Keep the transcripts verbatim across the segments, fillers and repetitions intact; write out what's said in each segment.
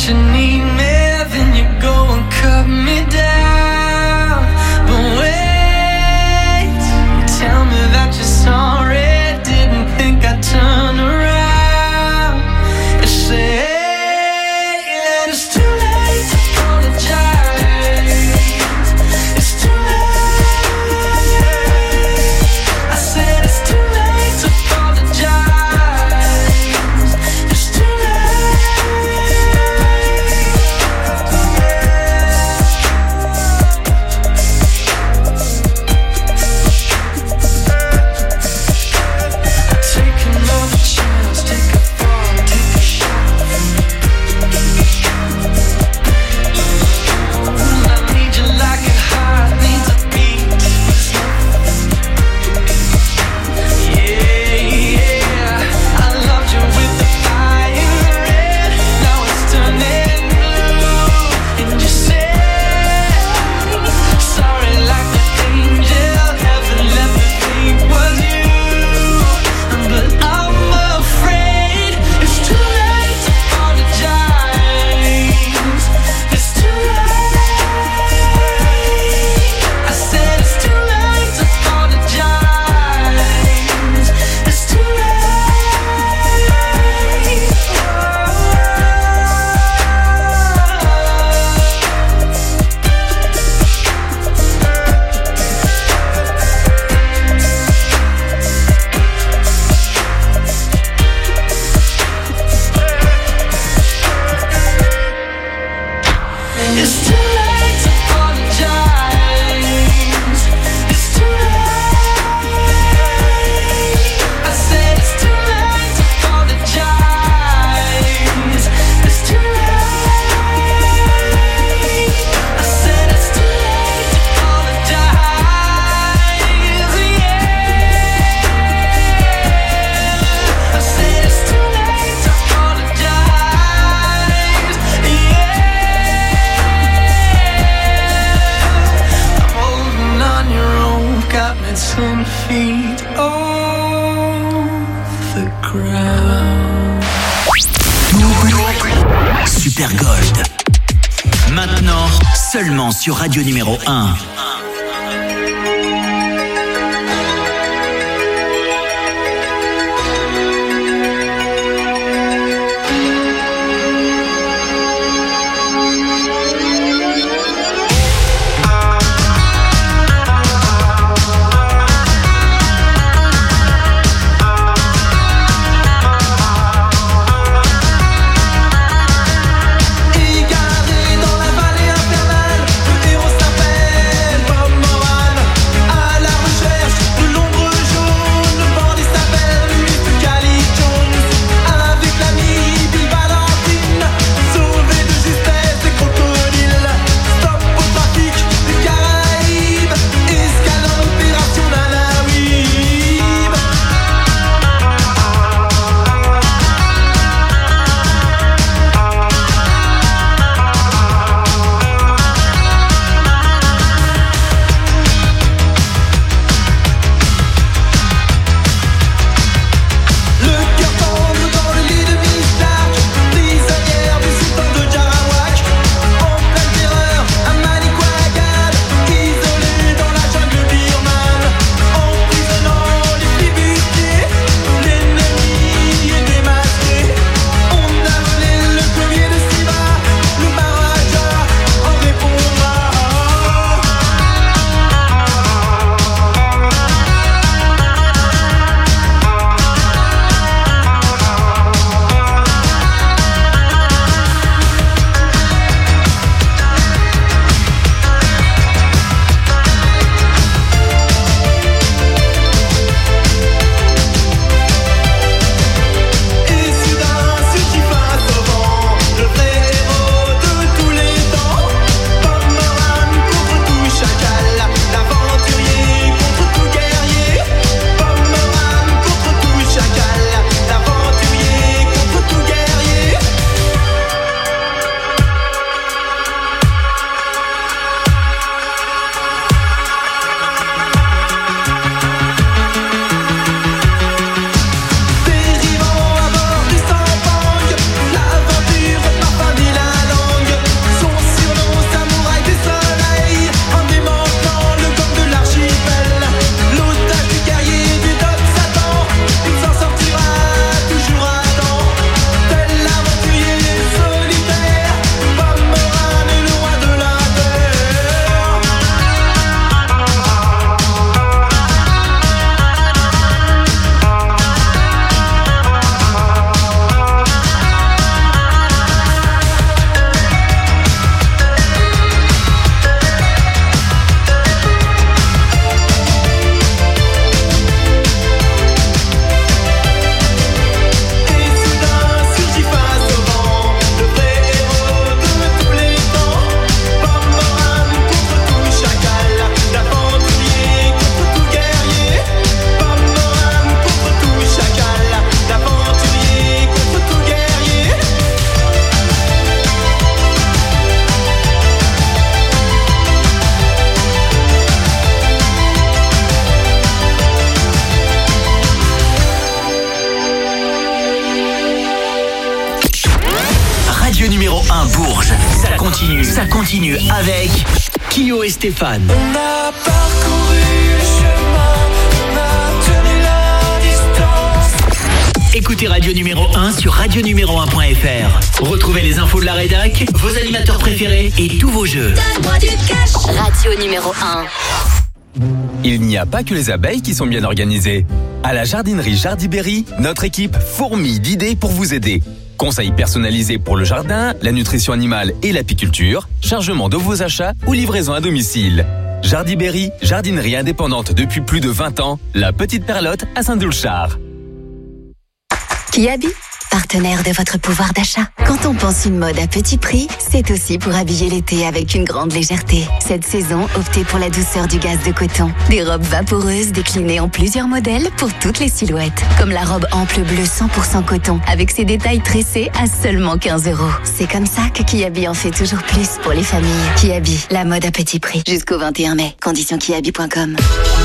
you need me, then you go and cut me down. But wait, you tell me that you're sorry, didn't think I'd turn around and say that it's too late to apologize. It's too late. I said it's too late to apologize. It's too take another chance, take a fall, take a shot. I need you like a heart needs a beat. Yeah, yeah. I loved you with the fire red, now it's turning blue. And you said sorry like an angel, heaven let me think was you. But I'm afraid it's too late to apologize. It's too late. I said it's too late to apologize. It's too late. It's too late to apologize. It's too late. I said it's too late to apologize. It's too late. I said it's too late to apologize. Yeah. I said it's too late to apologize. Yeah. I'm holding on your own, got me ten feet off the ground. Super Gold. Maintenant, seulement sur Radio numéro un. Égaré dans la vallée infernale, le héros s'appelle un Bourges. Ça continue, ça continue avec Kyo et Stéphane. On a parcouru le chemin, on a tenu la distance. Écoutez Radio Numéro un sur radio numéro un point f r. Retrouvez les infos de la rédac, vos animateurs préférés et tous vos jeux. Donne-moi du cash. Radio numéro un. Il n'y a pas que les abeilles qui sont bien organisées. À la jardinerie Jardiberry, notre équipe fourmille d'idées pour vous aider. Conseils personnalisés pour le jardin, la nutrition animale et l'apiculture, chargement de vos achats ou livraison à domicile. Jardiberry, jardinerie indépendante depuis plus de vingt ans, la petite perlotte à Saint-Doulchard. Kiabi, partenaire de votre pouvoir d'achat. Quand on pense une mode à petit prix, c'est aussi pour habiller l'été avec une grande légèreté. Cette saison, optez pour la douceur du gaze de coton. Des robes vaporeuses déclinées en plusieurs modèles pour toutes les silhouettes. Comme la robe ample bleue cent pour cent coton, avec ses détails tressés à seulement quinze euros. C'est comme ça que Kiabi en fait toujours plus pour les familles. Kiabi, la mode à petit prix. Jusqu'au vingt et un mai. Conditions kiabi point com.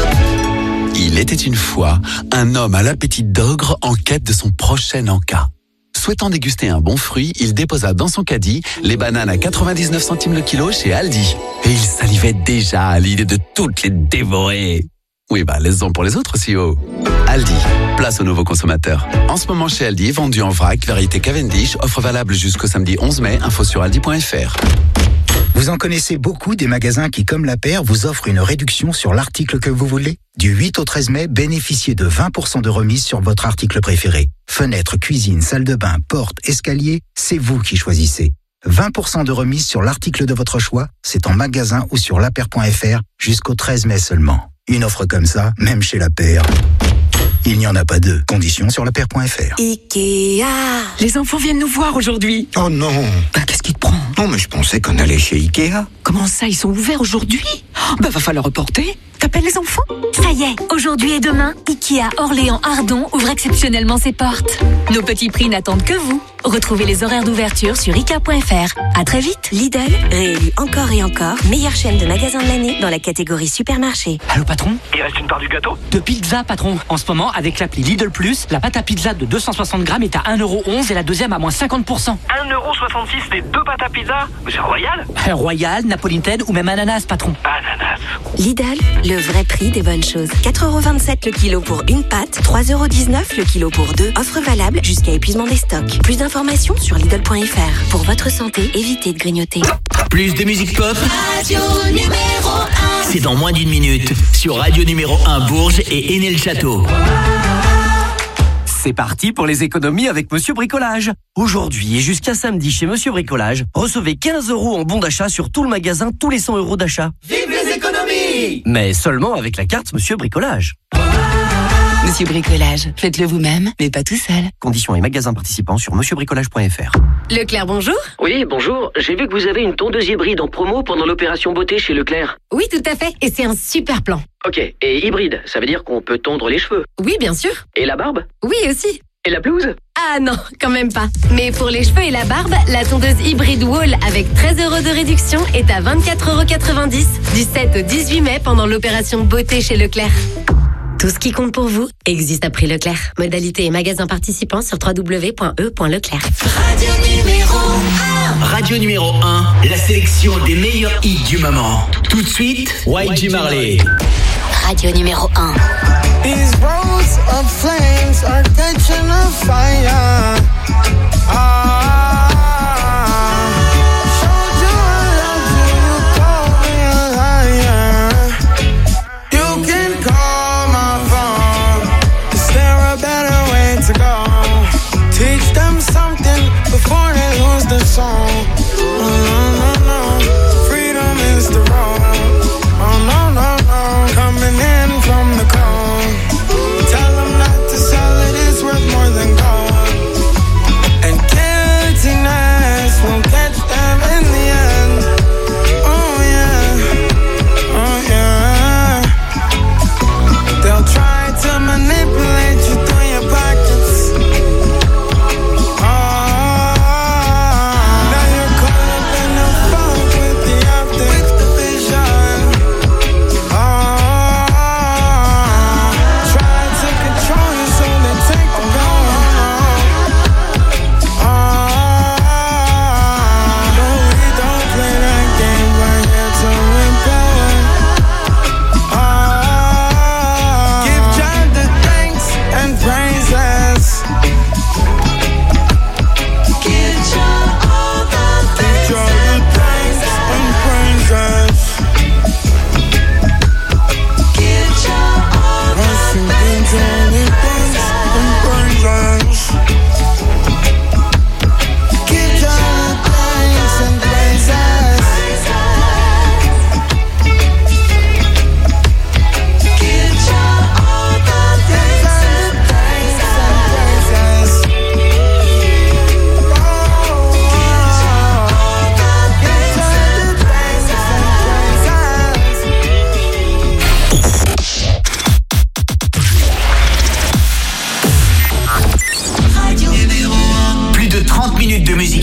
Il était une fois un homme à l'appétit d'ogre en quête de son prochain encas. Souhaitant déguster un bon fruit, il déposa dans son caddie les bananes à quatre-vingt-dix-neuf centimes le kilo chez Aldi. Et il salivait déjà à l'idée de toutes les dévorer. Oui, bah, laisse-en pour les autres aussi, oh. Aldi, place aux nouveaux consommateurs. En ce moment chez Aldi, vendu en vrac, variété Cavendish, offre valable jusqu'au samedi onze mai, info sur aldi point f r. Vous en connaissez beaucoup des magasins qui, comme La Paire, vous offrent une réduction sur l'article que vous voulez. Du huit au treize mai, bénéficiez de vingt pour cent de remise sur votre article préféré. Fenêtre, cuisine, salle de bain, porte, escalier, c'est vous qui choisissez. vingt pour cent de remise sur l'article de votre choix, c'est en magasin ou sur lapaire point f r jusqu'au treize mai seulement. Une offre comme ça, même chez La Paire, il n'y en a pas deux. Conditions sur lapaire point f r. Ikea. Les enfants viennent nous voir aujourd'hui. Oh non. Bah, qu'est-ce qui te prend? Non, mais je pensais qu'on allait chez Ikea. Comment ça, ils sont ouverts aujourd'hui? Bah, va falloir reporter. T'appelles les enfants? Ça y est, aujourd'hui et demain, Ikea Orléans-Ardon ouvre exceptionnellement ses portes. Nos petits prix n'attendent que vous. Retrouvez les horaires d'ouverture sur ikea point f r. À très vite. Lidl, réélu encore et encore, meilleure chaîne de magasins de l'année dans la catégorie supermarché. Allô patron? Il reste une part du gâteau? De pizza patron. En ce moment, avec l'appli Lidl Plus, la pâte à pizza de deux cent soixante grammes est à un euro onze et la deuxième à moins cinquante pour cent. un euro soixante-six les deux pâtes à pizza? Mais c'est royal? Royal, napolitaine ou même ananas patron. Ananas. Lidl, le vrai prix des bonnes choses. quatre euros vingt-sept le kilo pour une pâte, trois euros dix-neuf le kilo pour deux. Offre valable jusqu'à épuisement des stocks. Plus d'informations sur lidl point f r. Pour votre santé, évitez de grignoter. Plus de musique pop, Radio numéro un. c'est dans moins d'une minute sur Radio Numéro un Bourges et Hénin-le-Château. C'est parti pour les économies avec Monsieur Bricolage. Aujourd'hui et jusqu'à samedi chez Monsieur Bricolage, recevez quinze euros en bon d'achat sur tout le magasin, tous les cent euros d'achat. Vive les économies! Mais seulement avec la carte Monsieur Bricolage. Monsieur Bricolage, faites-le vous-même, mais pas tout seul. Conditions et magasins participants sur monsieur bricolage point f r. Leclerc, bonjour. Oui, bonjour. J'ai vu que vous avez une tondeuse hybride en promo pendant l'opération beauté chez Leclerc. Oui, tout à fait. Et c'est un super plan. Ok. Et hybride, ça veut dire qu'on peut tondre les cheveux? Oui, bien sûr. Et la barbe? Oui, aussi. Et la blouse? Ah non, quand même pas. Mais pour les cheveux et la barbe, la tondeuse hybride Wall avec treize euros de réduction est à vingt-quatre euros quatre-vingt-dix du sept au dix-huit mai pendant l'opération beauté chez Leclerc. Tout ce qui compte pour vous existe à prix Leclerc. Modalité et magasins participants sur w w w point e point leclerc. Radio numéro un. Radio Numéro un, la sélection des meilleurs hits du moment. Tout de suite, Y G Marley. Radio numéro un. These roads of flames are catching a fire. Ah, showed you I love you, you call me a liar. You can call my phone. Is there a better way to go? Teach them something before they lose the song. Oh, no, no, no. Freedom is the road. Oh, no, no, no. Coming in from the cold. Tell them not to sell it, it's worth more than gold. And guiltiness will catch them in the end. Oh, yeah. Oh, yeah. They'll try to manipulate you through your pockets. Oh, now you're caught up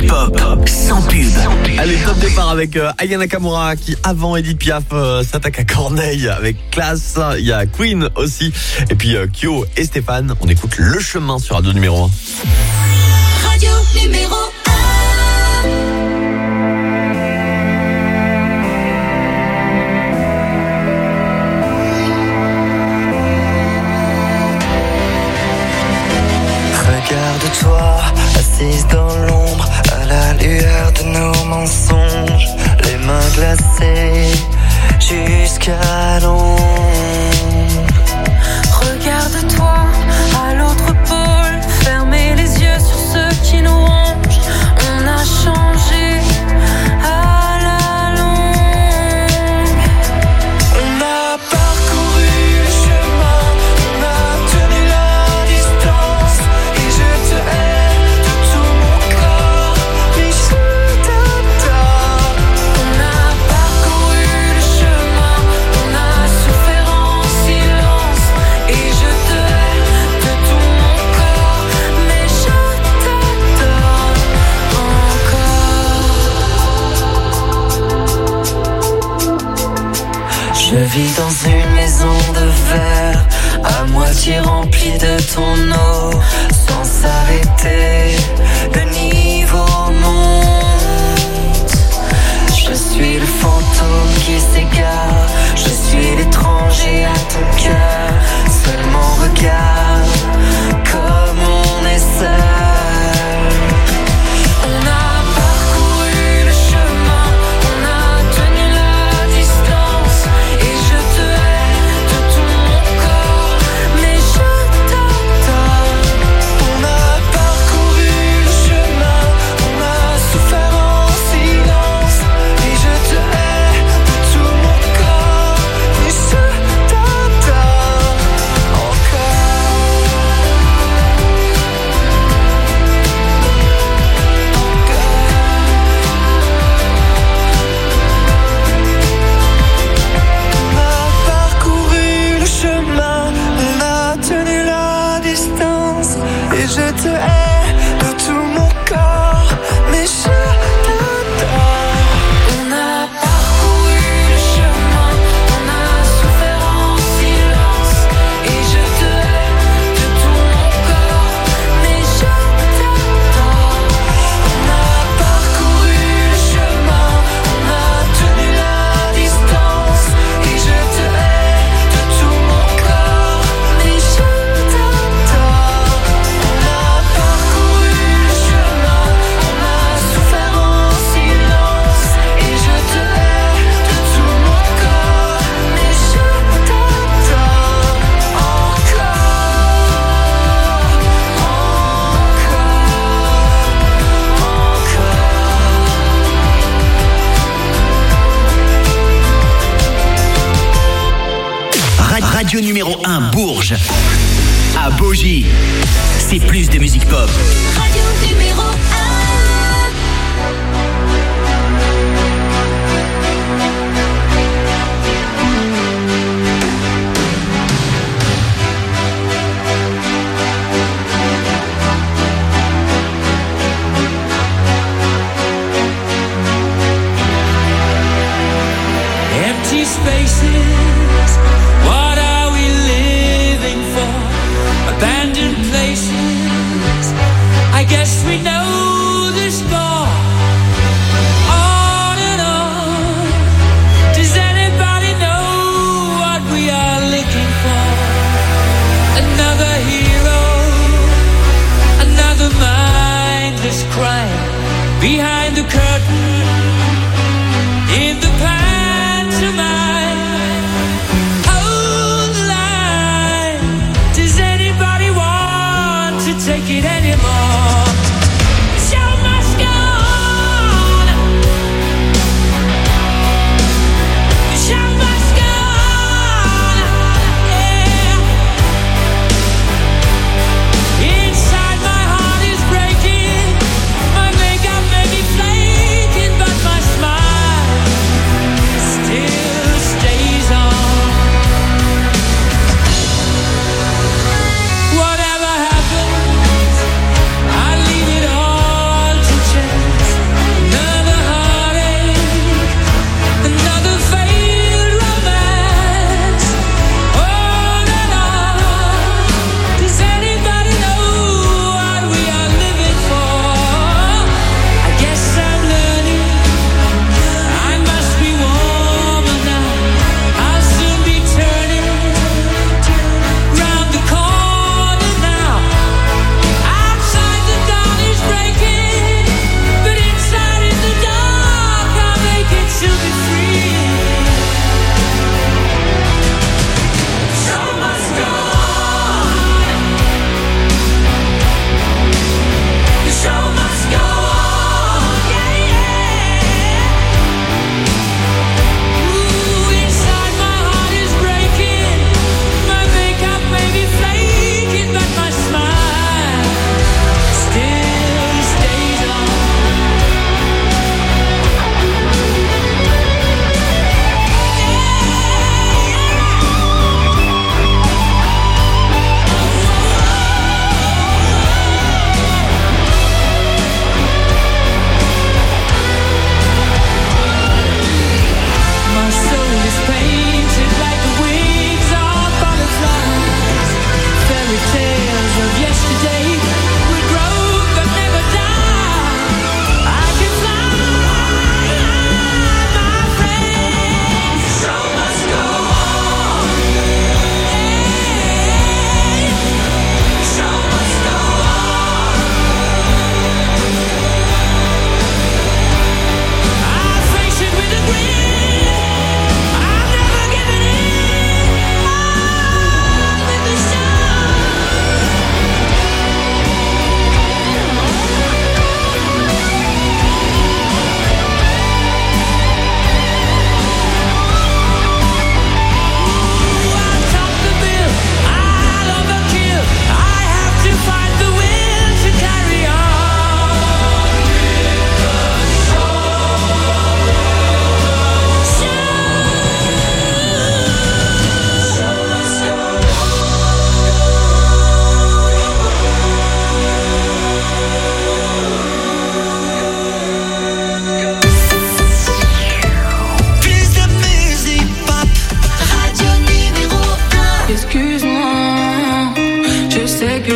Pop, sans pub. Allez, top départ avec euh, Aya Nakamura qui, avant Edith Piaf, euh, s'attaque à Corneille avec classe. Il y a Queen aussi. Et puis euh, Kyo et Stéphane. On écoute Le Chemin sur Radio numéro un. Radio numéro Regarde-toi, assise dans l'ombre, à la lueur de nos mensonges, les mains glacées jusqu'à l'ombre. Regarde-toi à l'autre pôle, fermez les yeux sur ceux qui nous rongent. On a changé à la longue. On a parcouru le chemin, on a tenu la distance, et je te hais de tout mon corps, mais je t'adore. On a parcouru le chemin, on a souffert en silence, et je te hais de tout mon corps, mais je t'adore encore. Je vis dans une maison de verre, à moitié remplie de ton eau, sans s'arrêter, le niveau monte. Je suis le fantôme qui s'égare, je suis l'étranger à ton cœur. Seulement regarde comme on est seul. On a parcouru le chemin, on a tenu la distance, et je te hais de tout mon corps, mais je t'adore. On a parcouru le chemin, on a souffert en silence, et je te hais de tout mon corps, mais je t'adore encore. On a parcouru le chemin, on a tenu la distance, et je te hais de tout mon corps, mais je t'adore. On a parcouru le chemin, on a souffert en silence, et je te hais de tout mon corps, mais je t'adore. On a parcouru le chemin, on a tenu la distance, et je te hais de tout mon corps, mais je t'adore. On a parcouru le chemin, on a souffert en silence, et je te hais de tout mon corps, mais je t'adore encore, Ra- Radio numéro un Bourges. À Bougie. C'est plus de musique pop. Radio numéro Empty spaces, what are we living for? Abandoned places, I guess we know the score. On and on, does anybody know what we are looking for? Another hero, another mindless crime behind the curtain, in the pantomime. Hold the line. Does anybody want to take it anymore? The show must go on. The show must go on. Yeah. Inside my heart is breaking. My makeup made me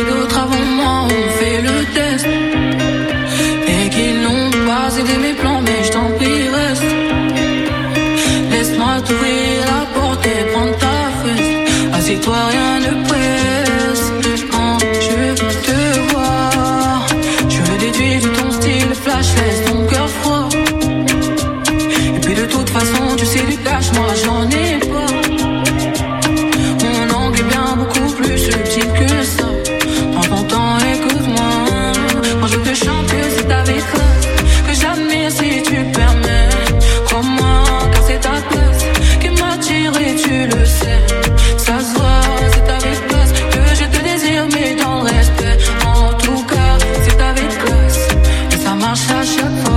que d'autres avant moi ont fait le test et qu'ils n'ont pas aidé mes plans, mais je t'en prie reste. Laisse-moi t'ouvrir la porte et prendre ta fesse. Assieds-toi, rien ne presse. Quand je te vois, je le déduis de ton style flash, laisse ton cœur froid. Et puis de toute façon, tu sais du cash, moi j'en ai pas. Mon angle est bien beaucoup plus subtil que ça. Prends ton temps, écoute-moi. Quand je te chante que c'est avec classe, que j'admire si tu permets. Crois-moi, car c'est ta classe qui m'attire et tu le sais. Ça se voit, c'est avec classe que je te désire, mais dans le respect. En tout cas, c'est avec classe et ça marche à chaque fois.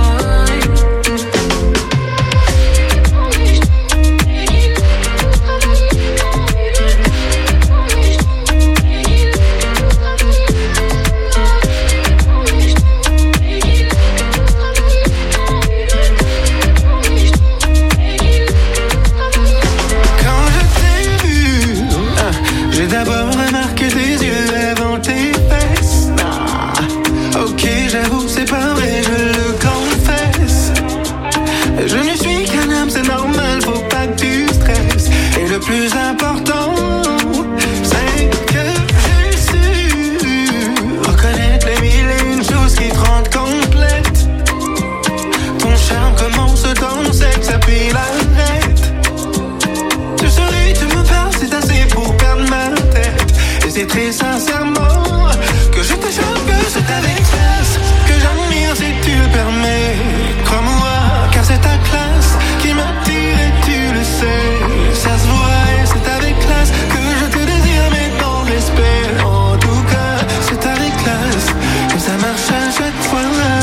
J'ai d'abord remarqué tes yeux avant tes fesses. Ah, ok, j'avoue, c'est pas vrai, je le confesse. Je ne suis qu'un homme, c'est normal, faut pas que tu stresses. Et le plus important, c'est que j'ai su reconnaître les mille et une choses qui te rendent complète. Ton charme commence dans le sexe, puis l'arrête. Tu souris, tu me parles, c'est assez pour perdre ma tête. Et c'est très sincèrement que je te chante que c'est avec classe, que j'admire si tu le permets. Crois-moi, car c'est ta classe qui m'attire et tu le sais. Ça se voit et c'est avec classe que je te désire, mais dans le respect. En tout cas, c'est avec classe que ça marche à chaque fois.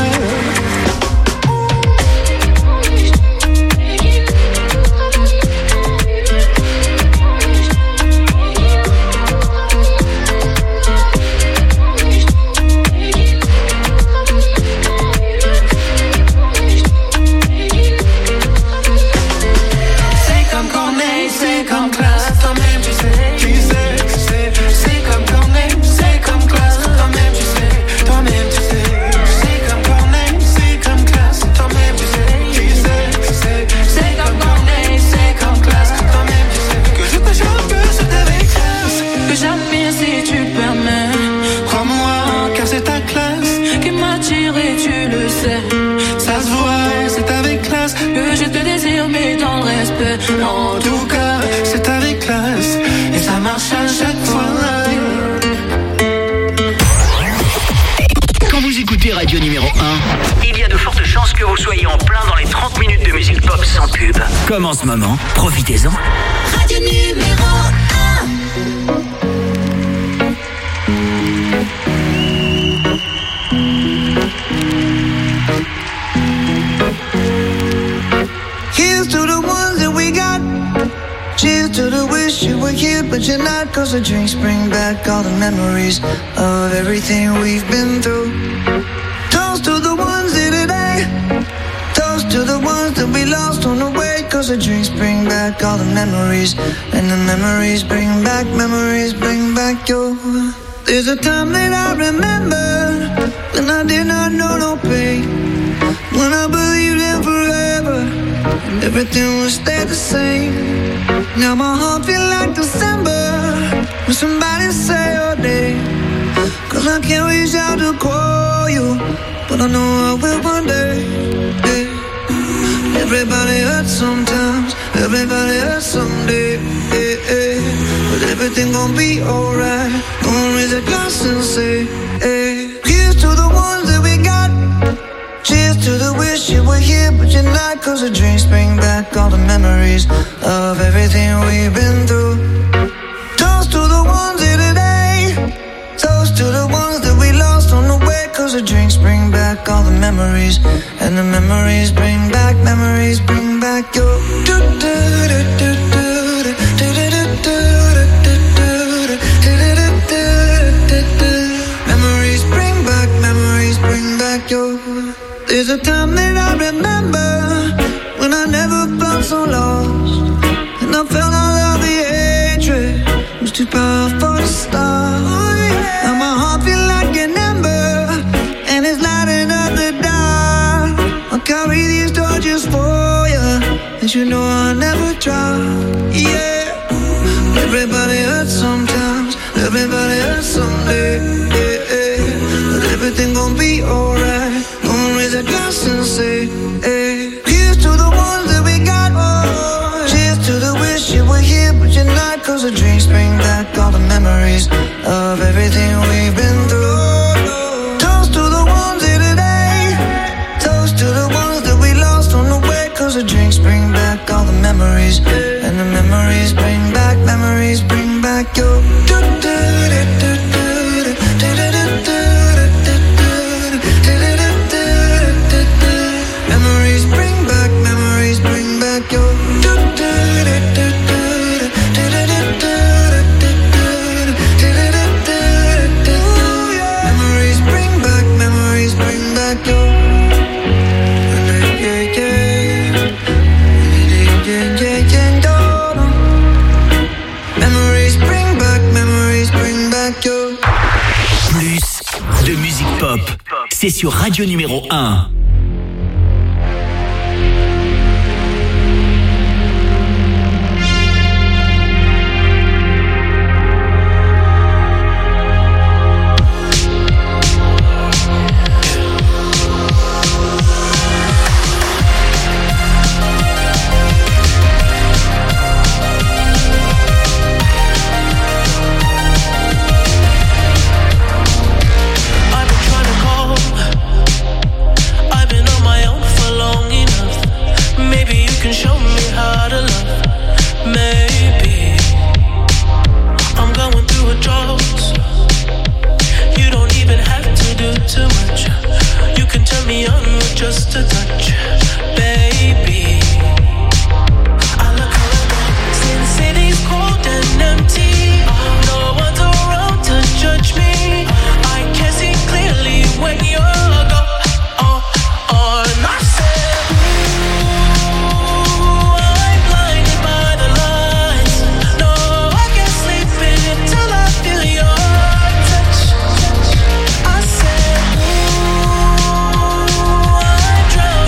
En tout cas, c'est avec classe et ça marche à chaque fois. Quand vous écoutez Radio numéro un, il y a de fortes chances que vous soyez en plein dans les trente minutes de musique pop sans pub. Comme en ce moment, profitez-en. Radio numéro un. Here's to the ones that we got. Cheers to the wish you were here, but you're not. Cause the drinks bring back all the memories of everything we've been through. Toast to the ones here today. Toast to the ones that we lost on the way. Cause the drinks bring back all the memories. And the memories bring back, memories bring back your. There's a time that I remember when I did not know no pain. When I believed in forever and everything would stay the same. Now my heart feel like December when somebody say your name. Cause I can't reach out to call you, but I know I will one day. Yeah. Everybody hurts sometimes, everybody hurts someday. Yeah, yeah. But everything gon' be alright. Gonna raise a glass and say, hey. Here's to the ones that we got. Cheers to the wish you were here, but you're not. Cause the drinks bring back all the memories of everything we've been through. Toast to the ones here today. Toast to the ones that we lost on the way. Cause the drinks bring back all the memories. And the memories bring back, memories bring back your. Memories bring back, memories bring back your. There's a time that I remember when I never felt so lost. And I felt all of the hatred was too powerful to stop. Now my heart try, yeah. Everybody hurts sometimes, everybody hurts someday, yeah, yeah. But everything gon' be alright. Gonna raise a glass and say, hey. Here's to the ones that we got, oh. Cheers to the wish you were here but you're not. Cause the drinks bring back all the memories of everything we've been through. Toast to the ones here today. Toast to the ones that we lost on the way. Cause the drinks bring back all the memories. And the memories bring back, memories bring back your memories bring back, memories bring back your memories bring back, memories bring back your memories bring back, memories bring back your. Plus de musique pop, c'est sur Radio Numéro un. Show me how to love. Maybe I'm going through a drought. You don't even have to do too much. You can turn me on with just a touch, baby. I look around, Sin City's cold and empty. No one's around to judge me. I can see clearly when you're gone. Oh, oh, and I said. Drown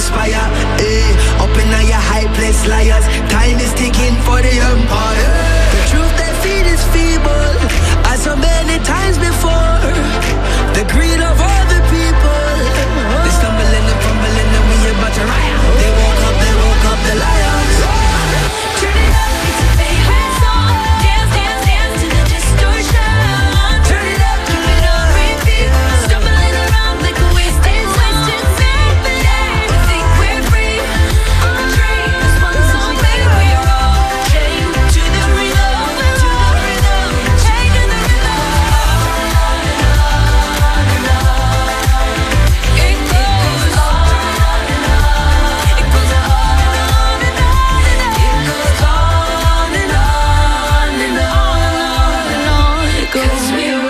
inspire. Eh, up in your high place, liars. Time is ticking for the empire. The truth they feed is feeble, as so many times before. The greed of all the people. They stumbling and fumbling and we about to riot. They woke up, they woke up the lions. Turn it up, it's a favorite song. Dance, dance, dance to the distortion. Turn it up, turn it up, repeat. Stumbling around like a wasted, wasted symphony. We think we're free on the train. This one song, baby, we're all chained to the rhythm, to the rhythm, chained to the rhythm. On and on and on. It goes on and on. It goes on and on and on and on. It goes on and on and on and on. It goes we're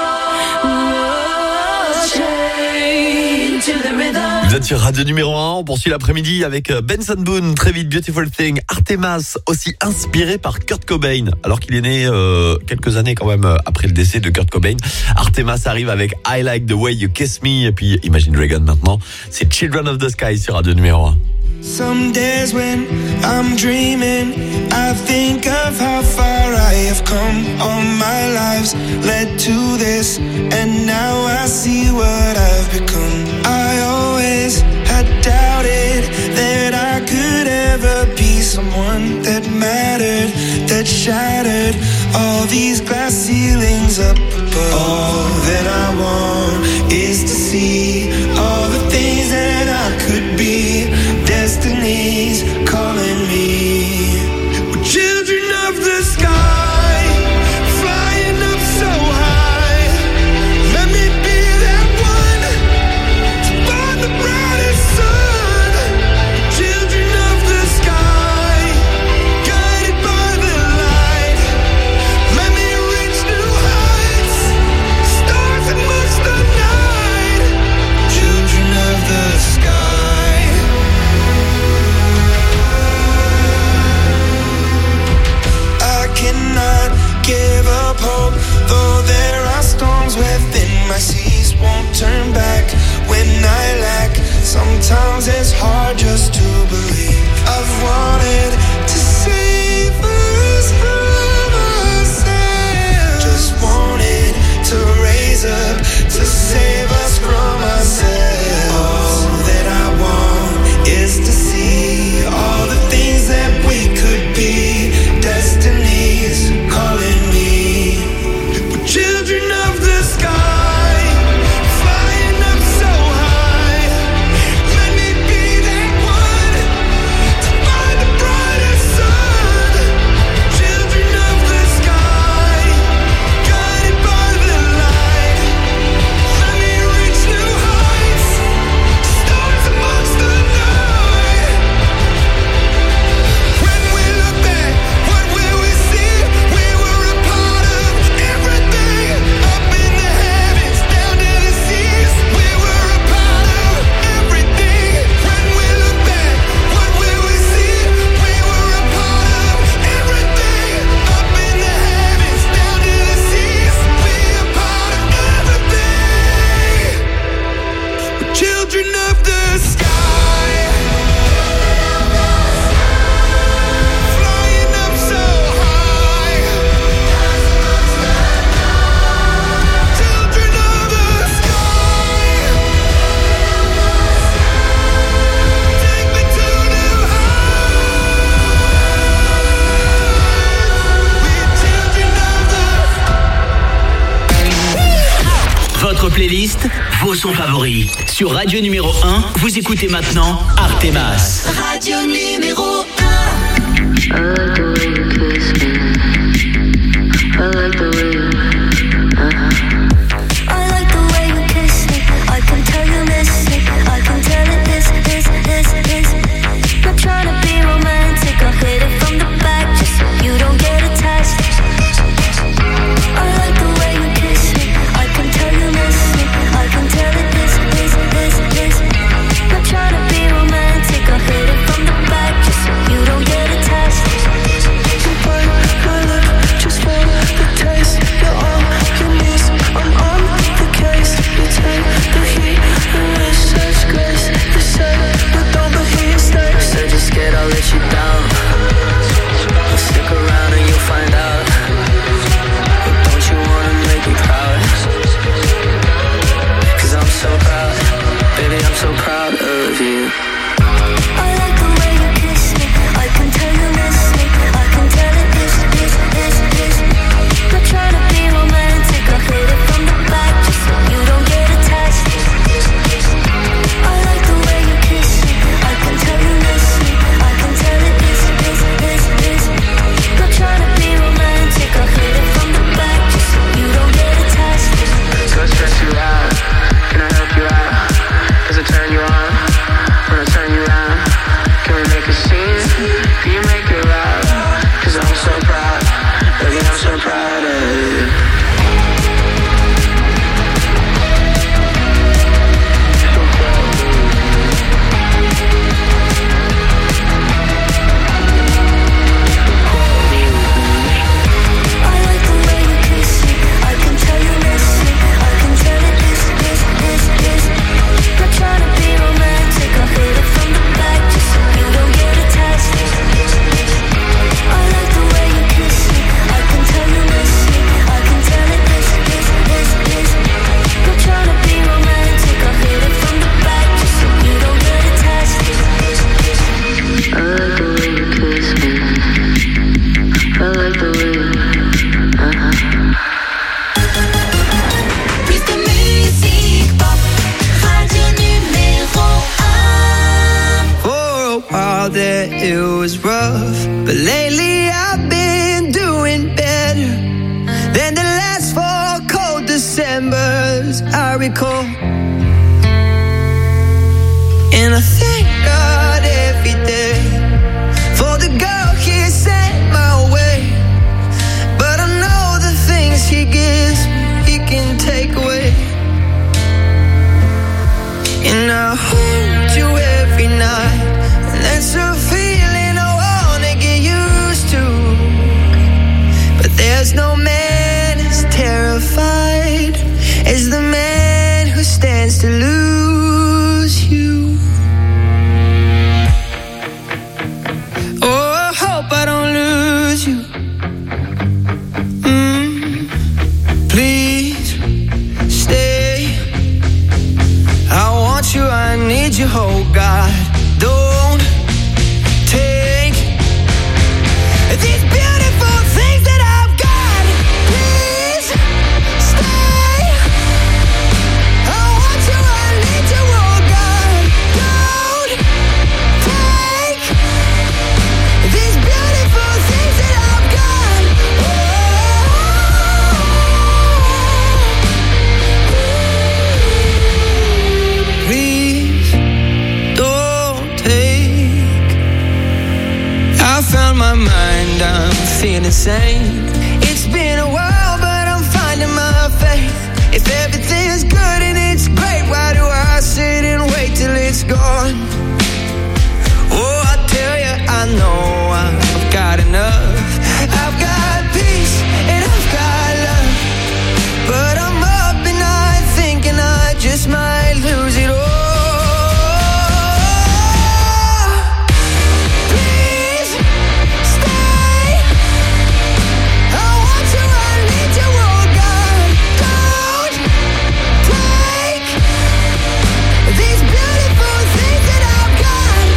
all chained to the rhythm. Vous êtes sur Radio numéro un, on poursuit l'après-midi avec Benson Boone, très vite, Beautiful Thing, Artemas, aussi inspiré par Kurt Cobain, alors qu'il est né euh, quelques années quand même après le décès de Kurt Cobain. Artemas arrive avec I Like the Way You Kiss Me, et puis Imagine Dragon maintenant, c'est Children of the Sky sur Radio numéro un. Some days when I'm dreaming, I think of how far I have come. All my lives led to this, and now I see what I've become. I always had doubted that I could ever be someone that mattered, that shattered all these glass ceilings up above. All that I want is to see all the things that I could be. Destiny's calling me. We're children of the sky, flying up so high. Let me be that one to find the brightest sun. Children of the sky, guided by the light. Let me reach new heights, stars amongst the night. Children of the sky. Cannot give up hope, though there are storms within my seas. Won't turn back when I lack. Sometimes it's hard just to believe. I've wanted to save us from ourselves. Just wanted to raise up to save us from ourselves. All that I want is to see all the things that we could be. Destiny's calling me. We're children of the sky, flying up so high. Let me be that one to find the brightest sun. Children of the sky, guided by the light. Let me reach new heights, stars amongst the night. When we look back, what will we see? We were a part of everything, up in the heavens, down to the seas. We were a part of everything. When we look back, what will we see? We were a part of everything, up in the heavens, down to the seas. We a part of everything. We're children of the sky, flying up so high. Children of the sky, take me to new heights. We're children of the. Votre playlist, vos sons favoris. Sur Radio numéro un, vous écoutez maintenant Artemas. Radio numéro un. I like the way you kiss me. I can tell you miss me. I can tell it this, this, this, this. Not trying to be romantic. I'll hit it from the back just so you don't get attached. I like the way you kiss me. I can tell you miss me. I can tell it this, this, this, this. Not trying to be romantic. I'll hit it from the back just so you don't get attached. You bite my lip just for the taste. yeah, it was rough. But lately I've been doing better than the last four cold Decembers I recall. And I thank God every day for the girl He sent my way. But I know the things He gives He can take away. And I hold you every night, and that's a feeling I wanna get used to. But there's no man as terrified as the man who stands to lose you. Oh, I hope I don't lose you. Mm, please stay. I want you, I need you, oh God. Don't take these beautiful things that I've got. Please stay. I want you, I need you, oh God. Don't take these beautiful things that I've got. Please don't take. I found my mind, I'm feeling sane. It's been a while, but I'm finding my faith. If everything's good and it's great, why do I sit and wait till it's gone? Oh, I tell you, I know I've got enough. I've got peace and I've got love. But I'm up and I thinking I just might lose it all. Please stay. I want you, I need you, oh God. Don't take these beautiful things that I've got.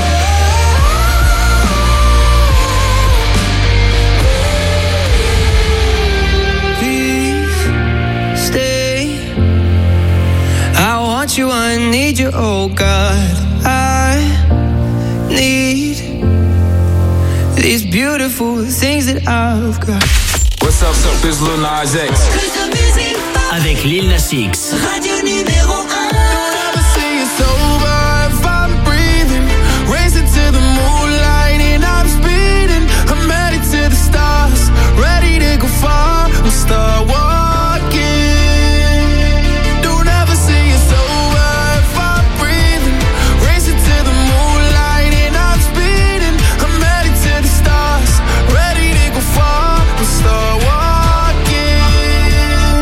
Please stay. I want you, I need you, oh God. I need these beautiful things that I've got. What's up, up, this Lil Nas X. Avec Lil Nas X. Radio numéro un. Don't ever say it's over if I'm breathing. Racing to the moonlight and I'm speeding. I'm headed to the stars, ready to go far. I'm start walking. Don't ever say it's over if I'm breathing. Racing to the moonlight and I'm speeding. I'm headed to the stars, ready to go far. I'm start walking.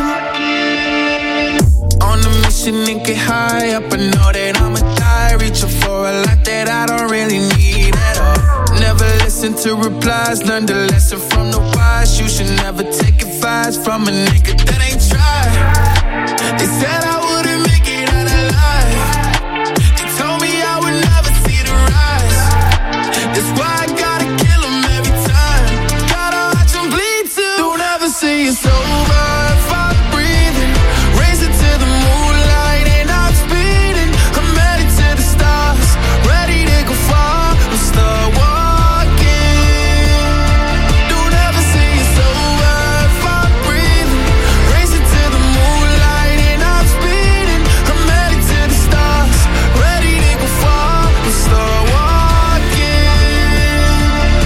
On a mission and get high up, I know that I'ma die. Reaching for a lot that I don't really need at all. Never listen to replies, learn the lesson from the wise. You should never take advice from a nigga that ain't tried. They said I wouldn't make it out alive. They told me I would never see the rise. That's why I gotta kill 'em every time. Gotta watch 'em bleed too. Don't ever say it's over if I'm breathing. Racing to the moonlight and I'm speeding. I'm headed to the stars, ready to go far. I'm start walking. Don't ever say it's over if I'm breathing. Racing to the moonlight and I'm speeding. I'm headed to the stars, ready to go far. I'm start walking.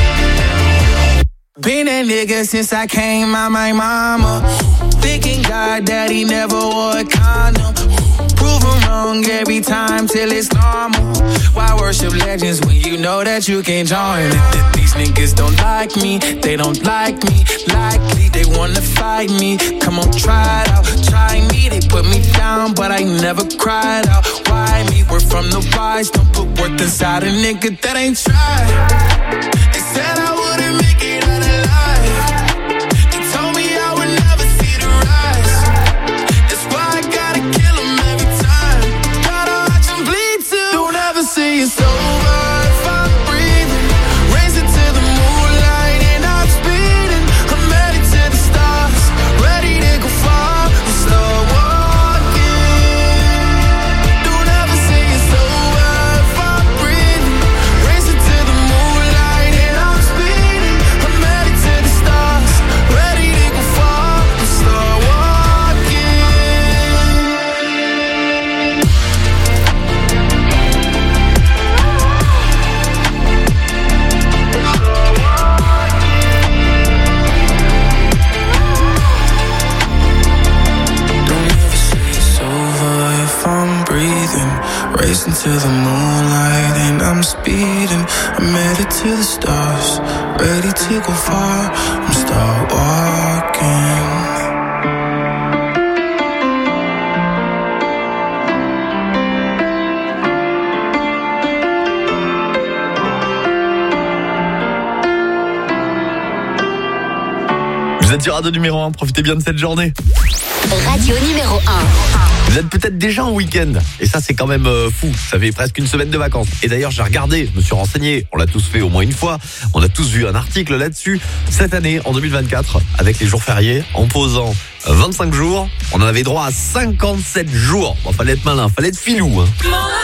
Been that nigga since I came out my mama. Thinking God that he never wore a condom. Proven wrong every time till it's normal. Why worship legends when you know that you can't join it? These niggas don't like me, they don't like me. Likely they wanna fight me. Come on, try it out, try me. They put me down, but I never cried out. Why me? We're from the wise, don't put worth inside a nigga that ain't tried. They said I wouldn't make it out alive. They told me I would never see the rise. That's why I gotta kill 'em every time. Gotta watch 'em bleed too. Don't ever say it's over if I'm breathing. Racing to the moonlight and I'm speeding. I'm headed to the stars, ready to go far. I'm start walking. Don't ever say it's over if I'm breathing. Racing to the moonlight. to the stars, ready to go far. I'm start walking. Vous êtes sur Radio numéro un, profitez bien de cette journée. Radio numéro un. Vous êtes peut-être déjà en week-end, et ça c'est quand même euh, fou, ça fait presque une semaine de vacances. Et d'ailleurs j'ai regardé, je me suis renseigné, on l'a tous fait au moins une fois, on a tous vu un article là-dessus. Cette année, en deux mille vingt-quatre, avec les jours fériés, en posant vingt-cinq jours, on en avait droit à cinquante-sept jours. Bon, fallait être malin, fallait être filou. Hein.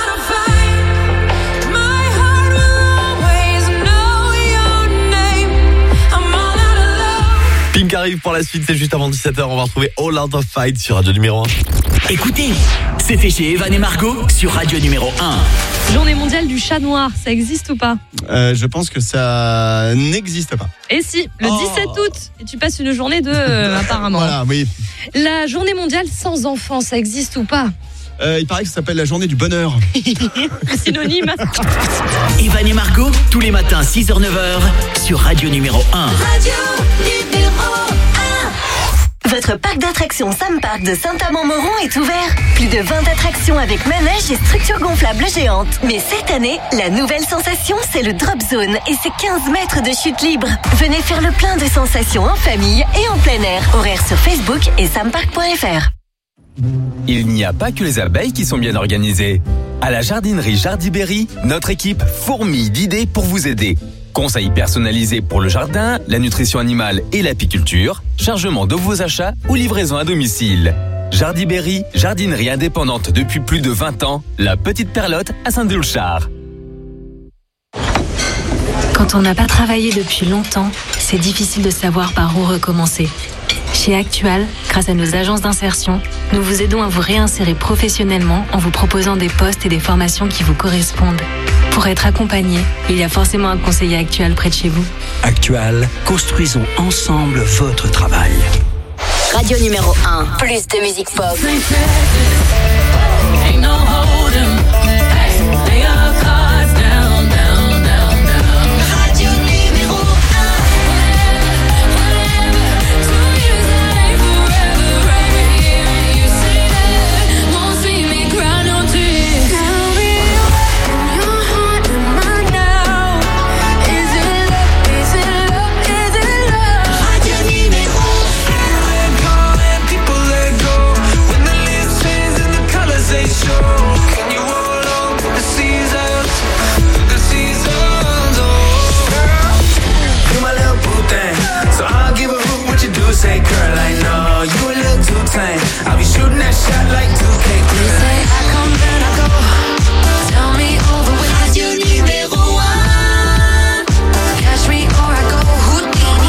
Pink arrive pour la suite, c'est juste avant dix-sept heures, on va retrouver All Out of Fight sur Radio numéro un. Écoutez, c'était chez Evan et Margot sur Radio numéro un. Journée mondiale du chat noir, ça existe ou pas? euh, Je pense que ça n'existe pas. Et si, le oh. dix-sept août, et tu passes une journée de... Euh, apparemment. Voilà, oui. La journée mondiale sans enfants, ça existe ou pas? Euh, il paraît que ça s'appelle la journée du bonheur. Synonyme. Evan et Margot, tous les matins six heures neuf heures sur Radio numéro un. Radio numéro un. Votre parc d'attractions Sam Park de Saint-Amand-Moron est ouvert. Plus de vingt attractions avec manège et structures gonflables géantes. Mais cette année, la nouvelle sensation, c'est le Drop Zone et ses quinze mètres de chute libre. Venez faire le plein de sensations en famille et en plein air. Horaire sur Facebook et sampark point f r. Il n'y a pas que les abeilles qui sont bien organisées. À la jardinerie Jardiberry, notre équipe fourmille d'idées pour vous aider. Conseils personnalisés pour le jardin, la nutrition animale et l'apiculture, chargement de vos achats ou livraison à domicile. Jardiberry, jardinerie indépendante depuis plus de vingt ans, la petite perlotte à Saint-Doulchard. Quand on n'a pas travaillé depuis longtemps, c'est difficile de savoir par où recommencer. Chez Actual, grâce à nos agences d'insertion, nous vous aidons à vous réinsérer professionnellement en vous proposant des postes et des formations qui vous correspondent. Pour être accompagné, il y a forcément un conseiller Actual près de chez vous. Actual, construisons ensemble votre travail. Radio numéro un. Plus de musique pop. Say girl, I know you a little too tame. I'll be shooting that shot like two K. You say I come then I go. Tell me over with Radio numéro un. Catch me or I go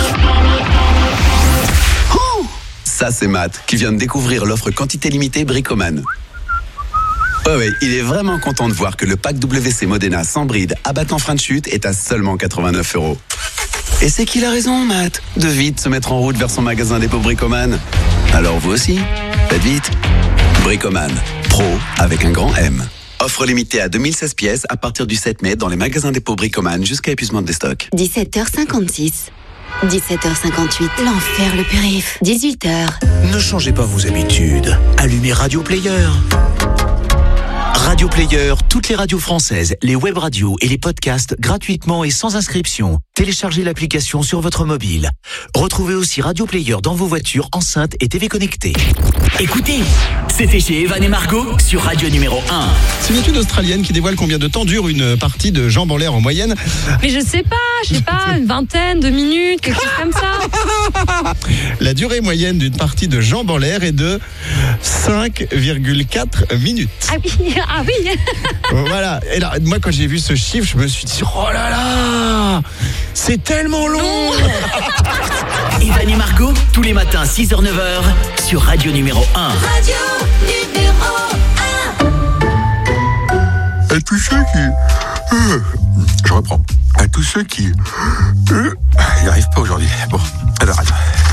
Houdini. Ça c'est Matt qui vient de découvrir l'offre quantité limitée Bricoman. Oh oui, il est vraiment content de voir que le pack W C Modena sans bride abattant frein de chute est à seulement quatre-vingt-neuf euros. Et c'est qu'il a raison, Matt, de vite se mettre en route vers son magasin dépôt Bricoman. Alors vous aussi, faites vite. Bricoman, pro avec un grand M. Offre limitée à deux mille seize pièces à partir du sept mai dans les magasins dépôt Bricoman jusqu'à épuisement des stocks. dix-sept heures cinquante-six. dix-sept heures cinquante-huit. L'enfer, le périph. dix-huit heures. Ne changez pas vos habitudes. Allumez Radio Player. Radio Player, toutes les radios françaises, les web radios et les podcasts gratuitement et sans inscription. Téléchargez l'application sur votre mobile. Retrouvez aussi Radio Player dans vos voitures, enceintes et T V connectées. Écoutez, c'était chez Evan et Margot sur Radio numéro un. C'est une étude australienne qui dévoile combien de temps dure une partie de jambes en l'air en moyenne. Mais je sais pas, je sais pas, une vingtaine de minutes, quelque chose comme ça. La durée moyenne d'une partie de jambes en l'air est de cinq virgule quatre minutes. Ah oui, ah oui. Voilà. Et là, moi, quand j'ai vu ce chiffre, je me suis dit, oh là là, c'est tellement long. Evan et Margot, tous les matins six heures neuf heures sur Radio numéro un. Radio numéro un. À tous ceux qui... Euh, je reprends. À tous ceux qui... Euh, ils n'y arrivent pas aujourd'hui. Bon, alors attends.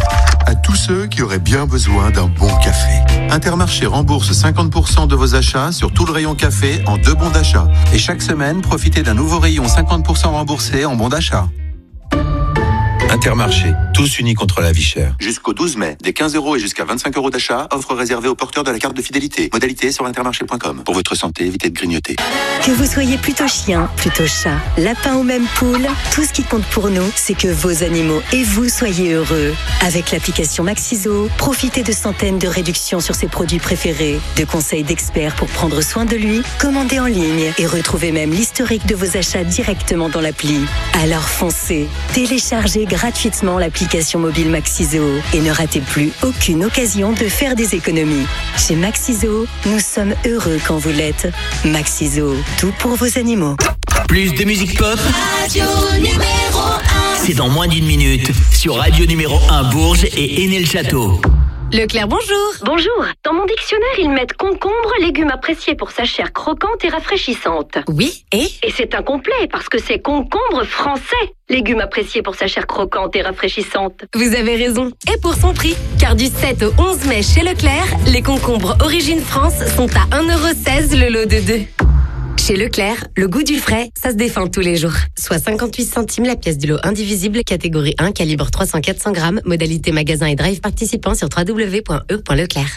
à tous ceux qui auraient bien besoin d'un bon café. Intermarché rembourse cinquante pour cent de vos achats sur tout le rayon café en deux bons d'achat. Et chaque semaine, profitez d'un nouveau rayon cinquante pour cent remboursé en bons d'achat. Intermarché, tous unis contre la vie chère. Jusqu'au douze mai, des quinze euros et jusqu'à vingt-cinq euros d'achat, offre réservée aux porteurs de la carte de fidélité. Modalité sur intermarché point com. Pour votre santé, évitez de grignoter. Que vous soyez plutôt chien, plutôt chat, lapin ou même poule, tout ce qui compte pour nous, c'est que vos animaux et vous soyez heureux. Avec l'application Maxiso, profitez de centaines de réductions sur ses produits préférés, de conseils d'experts pour prendre soin de lui, commandez en ligne et retrouvez même l'historique de vos achats directement dans l'appli. Alors foncez, téléchargez gratuitement l'application mobile Maxiso et ne ratez plus aucune occasion de faire des économies. Chez Maxiso, nous sommes heureux quand vous l'êtes. Maxiso, tout pour vos animaux. Plus de musique pop, Radio numéro un. c'est dans moins d'une minute sur Radio numéro un Bourges et Aîné-le-Château. Leclerc, bonjour. Bonjour. Dans mon dictionnaire, ils mettent concombre, légume apprécié pour sa chair croquante et rafraîchissante. Oui, et Et c'est incomplet parce que c'est concombre français. Légume apprécié pour sa chair croquante et rafraîchissante. Vous avez raison. Et pour son prix, car du sept au onze mai chez Leclerc, les concombres Origine France sont à un euro seize le lot de deux. Chez Leclerc, le goût du frais, ça se défend tous les jours. Soit cinquante-huit centimes la pièce du lot indivisible, catégorie un, calibre trois cents à quatre cents grammes, modalité magasin et drive participant sur w w w point e point leclerc.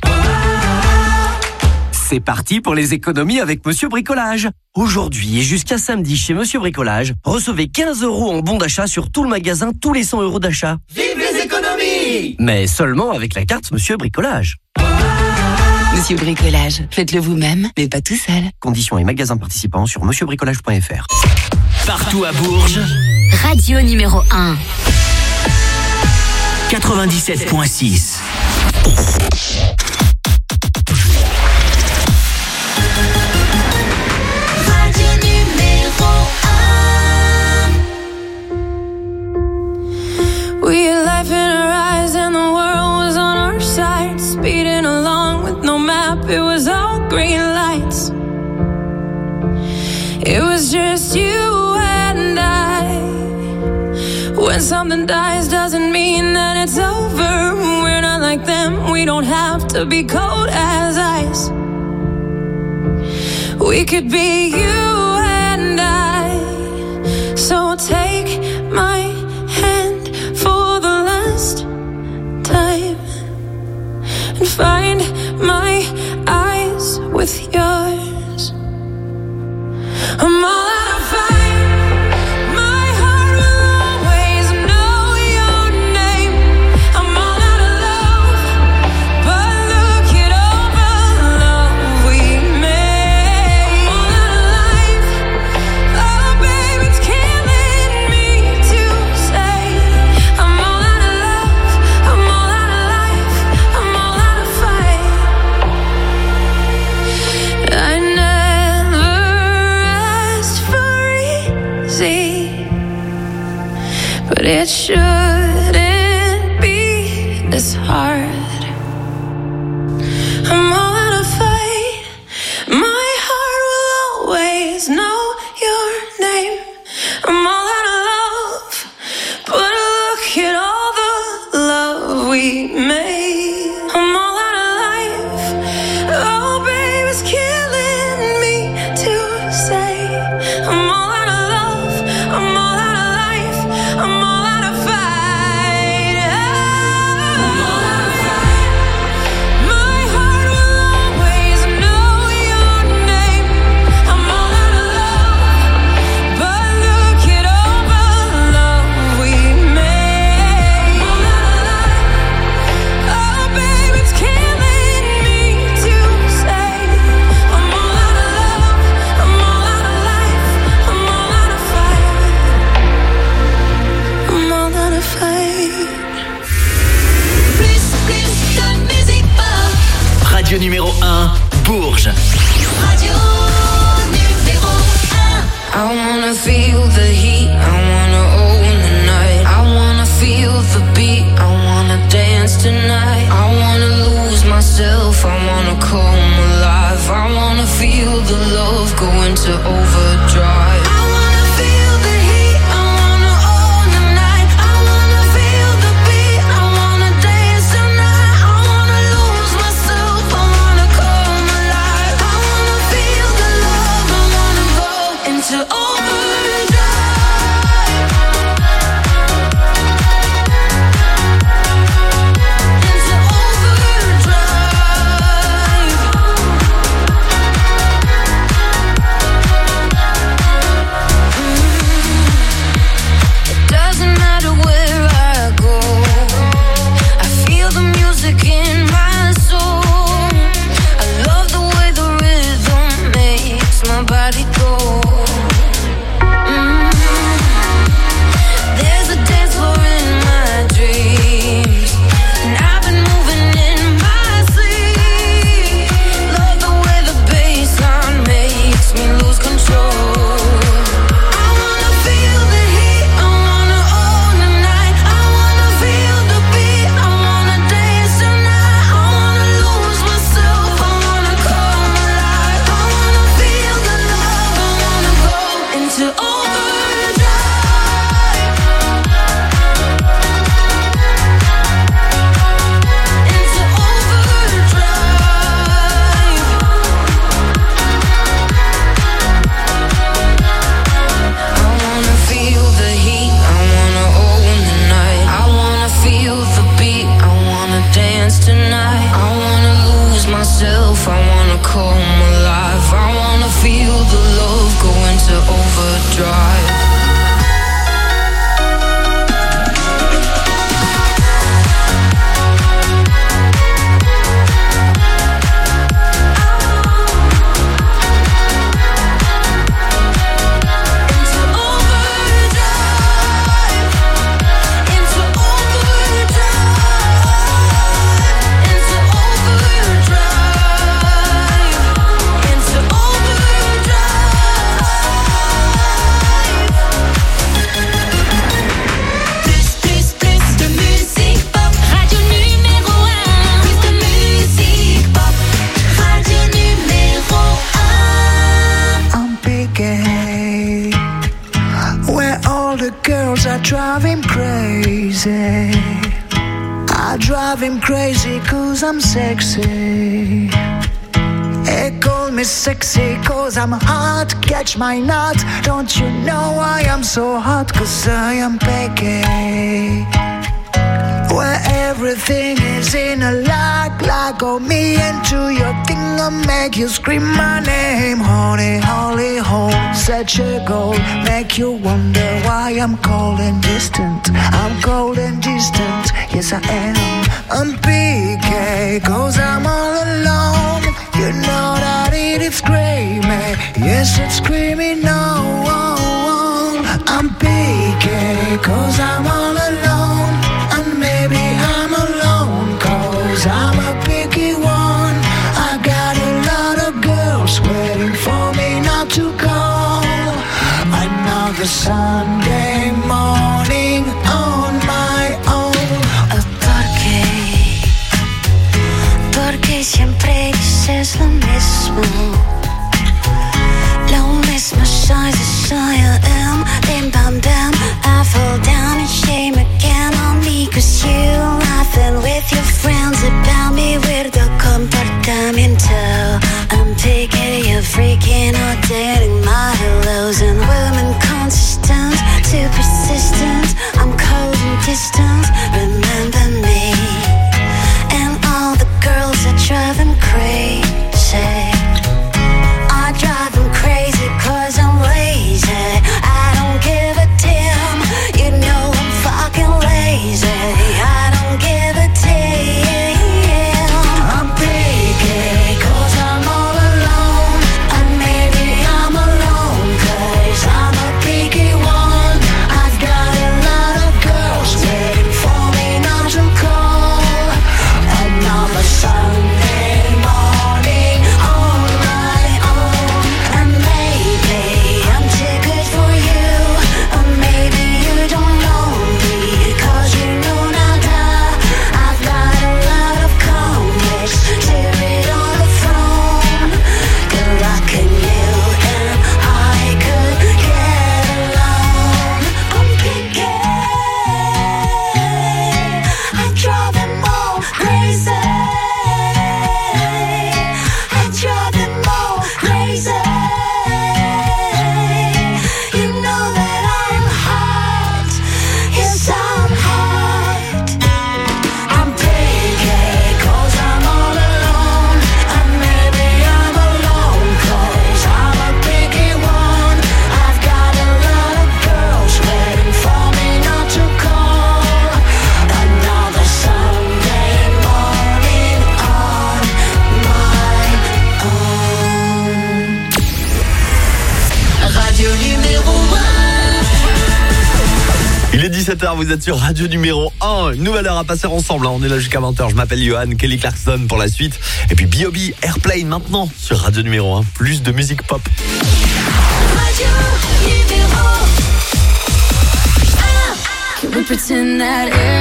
C'est parti pour les économies avec Monsieur Bricolage. Aujourd'hui et jusqu'à samedi chez Monsieur Bricolage, recevez quinze euros en bon d'achat sur tout le magasin, tous les cent euros d'achat. Vive les économies! Mais seulement avec la carte Monsieur Bricolage. Monsieur Bricolage, faites-le vous-même, mais pas tout seul. Conditions et magasins participants sur monsieur bricolage point f r. Partout à Bourges, Radio numéro un. quatre-vingt-dix-sept point six. Radio numéro un. We had life in our eyes and the world was on our side. Speeding along with no map, it was all green lights. It was just you and I. When something dies doesn't mean that it's over. We're not like them, we don't have to be cold as ice. We could be you and I. So take my hand for the last time and find my eyes with yours. I'm all out of fight. My heart will always know your name. I'm all out of love, but look at all the love we made. I'm all out of life. Oh, baby, it's killing me to say. I'm all out of love. I'm all out of life. I'm all out of fight. I never asked for easy, but it shouldn't be this hard. I'm all out of fight. My heart will always know your name. I'm all out of love, but look at all the love we made. I'm all out of life. Oh, baby, it's killing me to say. I'm all out of love. I'm all out of life. I'm all out of fight. I'm all out of fight. My heart will always know your name. I'm all out of love, but look at all the love we made. I'm all out of life. Oh, baby, it's killing me to say. I'm all out of love. I'm all out of life. I'm all out of fight. I'm all out of fight. Plus, plus de musique pop. Radio numéro un Bourges. Radio numéro un. I wanna feel the heat, I wanna own the night. I wanna feel the beat, I wanna dance tonight. I wanna lose myself, I wanna come alive. I wanna feel the love go into overdrive. I wanna feel the heat, I wanna own the night. I wanna feel the beat, I wanna dance girls I drive him crazy. I drive him crazy cause I'm sexy. They call me sexy cause I'm hot. Catch my nut. Don't you know I am so hot cause I am picky. Where everything is in a lock, lock on me into your thing, I'll make you scream my name. Honey, holy hole, such a goal, make you wonder why I'm cold and distant. I'm cold and distant, yes I am. I'm P K, cause I'm all alone. You know that it is screaming, yes it's screaming no. I'm P K, cause I'm all alone. Maybe I'm alone, cause I'm a picky one. I got a lot of girls waiting for me not to go. Another Sunday morning on my own. ¿Por qué? Porque siempre dices lo mismo. Lo mismo soy, soy I am. Bim bam bam, I fall down and shame again on me. Cause you laughing with your friends about me. Weirdo comportamiento. I'm taking you freaking out, dating my hellos. And women consistent, too persistent. I'm cold and distant, remember me. And all the girls that drive them crazy. I drive them crazy cause I'm lazy. I don't give a damn, you know I'm fucking lazy. I don't give a damn. I'm picky cause I'm all alone. And maybe I'm alone cause I'm a picky one. I've got a lot of girls waiting for me not to call. Another Sunday morning on my own. And maybe I'm too good for you, or maybe you don't know me, cause you know nada. I've got a lot of complex, tear it on the phone. Good luck in you and I could get alone. I'm picky, I drive them all crazy. I drive them all crazy. You know that I'm hot, yes I'm hot. I'm picky cause I'm all alone. And maybe I'm alone cause I'm a picky one. I've got a lot of girls waiting for me not to call. Another Sunday morning on my own. Radio numéro un. Il est dix-sept heures, vous êtes sur Radio numéro un. Une nouvelle heure à passer ensemble, hein. On est là jusqu'à vingt heures. Je m'appelle Johan, Kelly Clarkson pour la suite. Et puis B O B, Airplane maintenant sur Radio numéro un. Plus de musique pop. Can we pretend that air